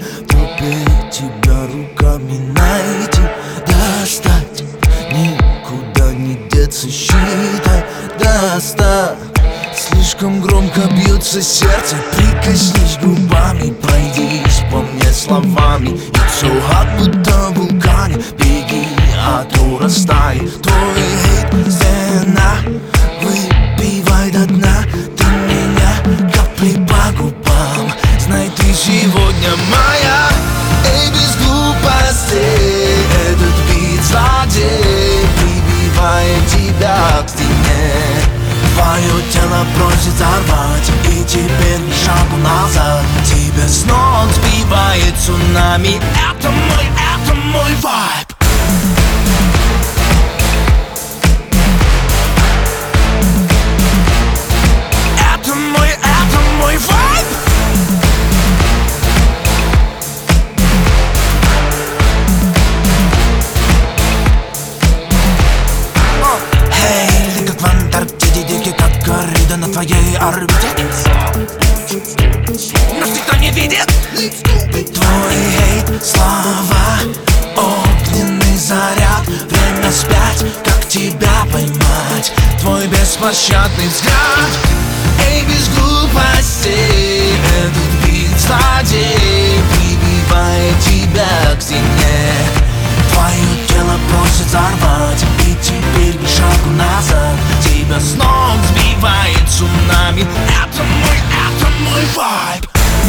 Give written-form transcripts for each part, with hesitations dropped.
Теперь тебя руками найти, достать, никуда не деться, считай до 100. Слишком громко бьется сердце, прикоснись губами, пройдись по мне словами. It's so hot, будто в вулкане, беги, а то растает твой хейт. Стена, выпивай до дна, ты меня капли по губам. Знай, ты сегодня моя, эй, без глупостей. Этот бит злодей прибивает тебя к стене. Твое тело просит взорвать, и теперь ни шагу назад. Тебя с ног сбивает цунами. Это мой вайб. Это мой вайб. Эй, ты как в Антарктиде, дикий как коррида на твоей орбите. Нас никто не видит. Твой хейт, слова, огненный заряд. Время вспять, как тебя поймать. Твой беспощадный взгляд, эй, без глупостей. Этот бит злодей прибивает тебя к стене. Твое тело просит взорвать, и теперь ни шагу назад. Тебя с ног сбивает цунами. Это мой вайб.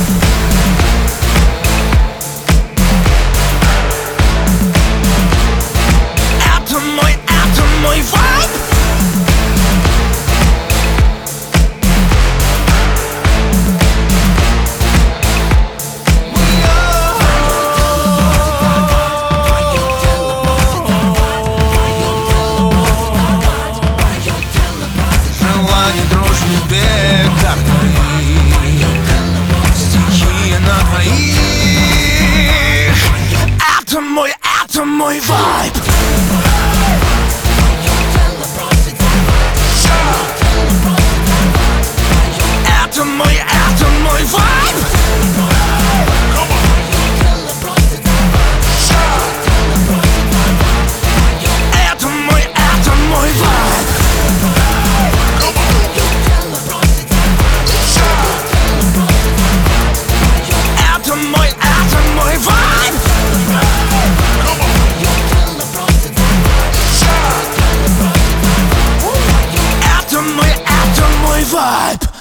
Это мой вайб. Желание, дрожь, бег, как твои стихи на двоих. Это мой вайб. Это мой вайб. Это мой вайб. Это мой вайб. Это мой вайб.